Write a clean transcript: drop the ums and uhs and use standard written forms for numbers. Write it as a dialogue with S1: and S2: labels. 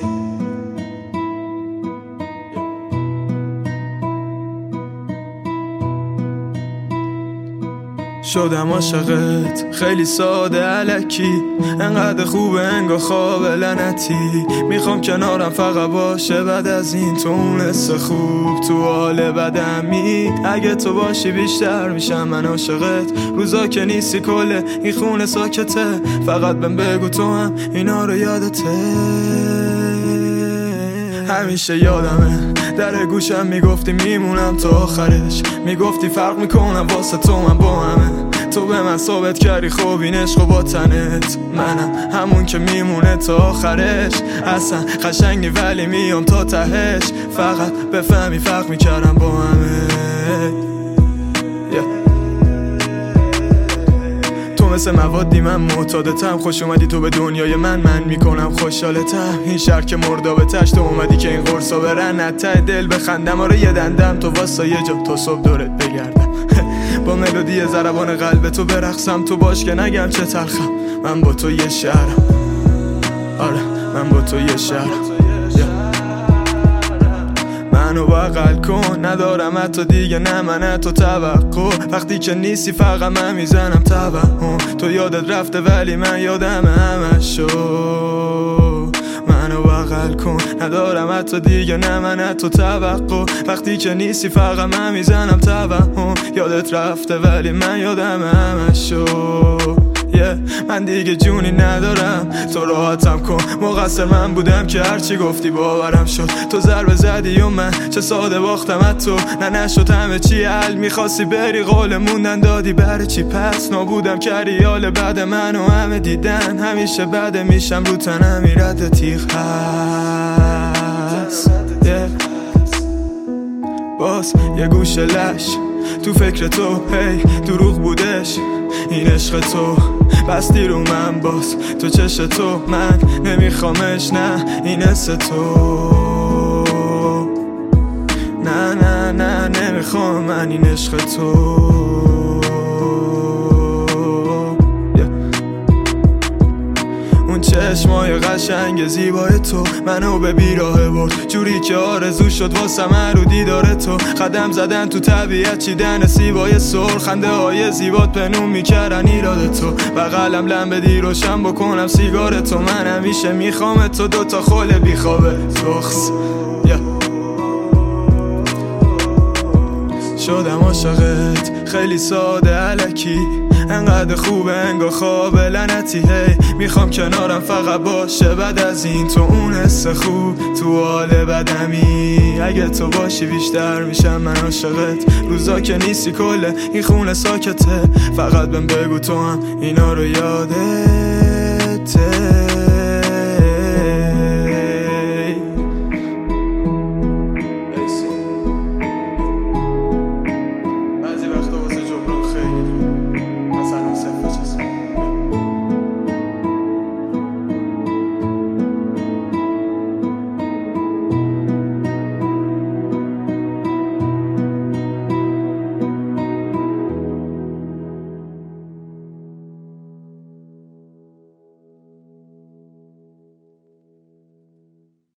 S1: شدم عاشقت خیلی ساده الکی، انقدر خوبه انگار خواب لعنتی. میخوام کنارم فقط باشه بعد از این، تو اون حس خوب تو حال بدمی. اگه تو باشی بیشتر میشم من عاشقت، روزا که نیستی کله این خونه ساکته. فقط بهم بگو تو هم اینا رو یادته. همیشه یادمه در گوشم میگفتی میمونم تا آخرش، میگفتی فرق میکنم واسه تو من با همه. تو به من ثابت کردی خوب این عشق با تنت، منم همون که میمونه تا آخرش. اصلا قشنگی ولی میام تا تهش، فقط بفهمی فرق میکردم با همه. مثل موادی من معتادتم، خوش اومدی تو به دنیای من میکنم خوشحالتم. این شهر که مردابتش تو اومدی که این قرصا برن ته دل بخندم. آره یه دندم تو واسه یه جا تا صبح دورت بگردم با ملودی ضربان قلب تو برقصم. تو باش که نگم چه تلخم، من با تو یه شهرم. آره من با تو یه شهرم. منو بغل کن ندارم حتی دیگه نه من تو توقع. وقتی که نیستی فقط من میزنم توهم. تو یادت رفته ولی من یادم همشو. منو بغل کن ندارم حتی دیگه نه من تو توقع. وقتی که نیستی فقط من میزنم توهم. یادت رفته ولی من یادم همشو. من دیگه جونی ندارم، تو راحتم کن. مقصر من بودم که هرچی گفتی باورم شد. تو ضربه زدی و من چه ساده باختم از تو. نه نشد همه چی حل، میخواستی بری قول موندن دادی برای چی؟ پس نابودم کردی حال بعد من و همه دیدن. همیشه بده میشم رو تنم میرد تیغ هست. باز یه گوشه لش تو فکر تو، هی دروغ بودش این عشق تو. بستی رو من باز تو چش تو، من نمیخوامش نه این حس تو. نه نه نه نمیخوام من این عشق تو. چشمای قشنگ زیبای تو منو به بیراه برد، جوری که آرزو شد واسه من رو دیدار تو. قدم زدن تو طبیعت چیدن سیبای سر، خنده های زیبات پنون میکردن ایراد تو. بغلم لمبه روشن بکنم سیگار تو، من همیشه میخوام تو. دوتا خل بیخوابه سخص شدم عاشقت خیلی ساده الکی، انقدر خوبه انگار خواب لعنتی. هی میخوام کنارم فقط باشه بعد از این، تو اون حس خوب تو حال بدمی. اگه تو باشی بیشتر میشم من عاشقت، روزا که نیستی کله این خونه ساکته. فقط بهم بگو تو هم اینا رو یادته.